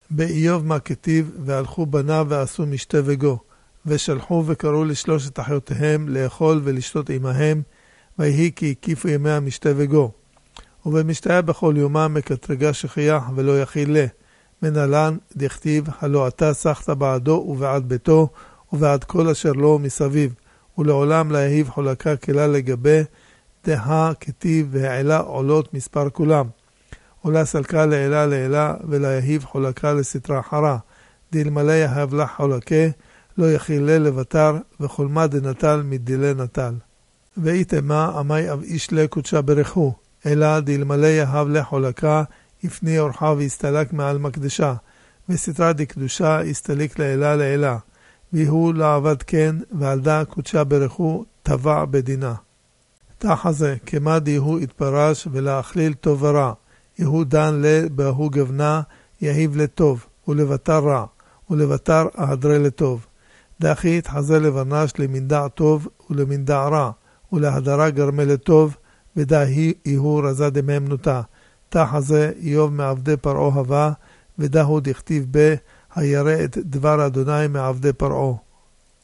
באיוב מה כתיב, והלכו בניו ועשו משתה וגו, ושלחו וקראו לשלושת אחיותיהם לאכול ולשתות עמהם, ויהי כי הקיפו ימי המשתה וגו. ובמשתה בכל יומם מקטרגה שכיח ולא יכיל לה. מנהלן דכתיב, הלא אתה שחת בעדו ובעד ביתו, ובעד כל אשר לו מסביב, ולעולם לה יהיב חולקה כלה לגבי, דהה כתיב והעלה עולות מספר כולם. עולה סלקה לעילה לעילה, ולה יהיב חולקה לסתרה חרה. דלמלא יהב לך חולקה, לא יכילה לבטר, וכל מה דנטל מדילי נטל. ואיתמה עמי אב איש לה קודשה ברכו, אלא דלמלא יהב לך חולקה, יפני אורחה והסתלק מעל מקדשה, וסתרה דקדושה הסתליק לעילה לעילה. ויהו לעבד כן, ועלדה קודשה ברכו, טבע בדינה. תחזה, כמה דיהו התפרש ולהכליל טוב ורע. יהו דן לבהו גבנה, יהיב לטוב, ולבטר רע, ולבטר אהדרי לטוב. דחי התחזה לברנש למנדע טוב ולמנדע רע, ולהדרה גרמה לטוב, ודהי יהו רזה דמהמנותה. תחזה איוב מעבדי פרעו הבא, ודהו דכתיב בה, הירא את דבר אדוני מעבדי פרעו.